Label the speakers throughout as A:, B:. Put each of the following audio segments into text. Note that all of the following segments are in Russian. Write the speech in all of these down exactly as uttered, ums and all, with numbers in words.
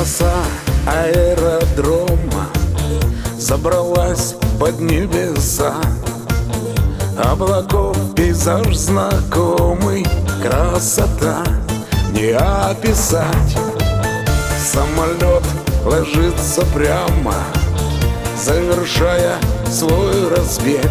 A: Полоса аэродрома забралась под небеса. Облаков пейзаж знакомый, красота не описать. Самолет ложится прямо, завершая свой разбег.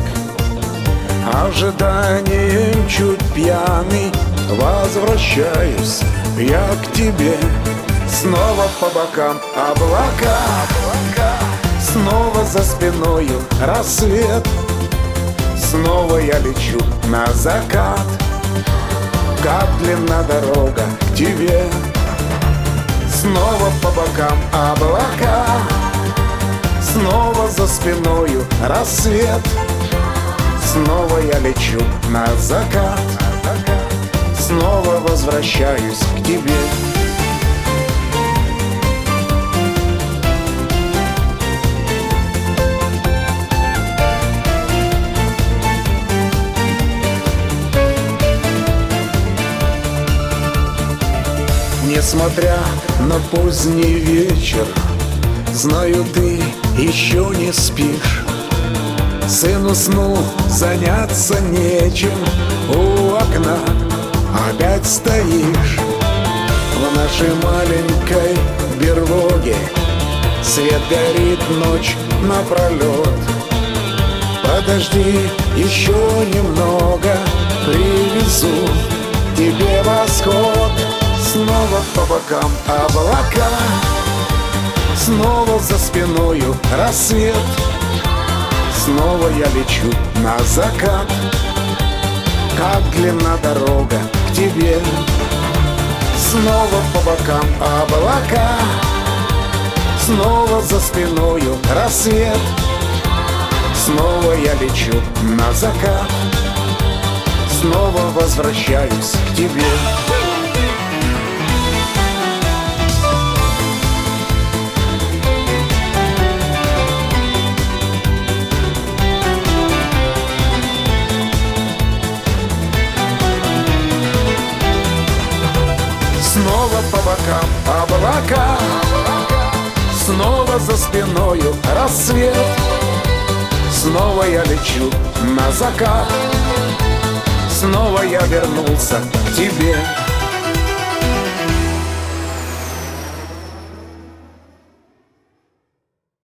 A: Ожиданием чуть пьяный возвращаюсь я к тебе. Снова по бокам облака, снова за спиною рассвет. Снова я лечу на закат, как длинна дорога к тебе. Снова по бокам облака, снова за спиною рассвет. Снова я лечу на закат, снова возвращаюсь к тебе. Несмотря на поздний вечер, знаю, ты еще не спишь. Сын уснул, заняться нечем, у окна опять стоишь. В нашей маленькой берлоге свет горит ночь напролет. Подожди еще немного, привезу тебе восход. Снова по бокам облака, снова за спиною рассвет. Снова я лечу на закат, как длинна дорога к тебе. Снова по бокам облака, снова за спиною рассвет. Снова я лечу на закат, снова возвращаюсь к тебе. Снова по бокам облака, снова за спиною рассвет. Снова я лечу на закат, снова я вернулся к тебе.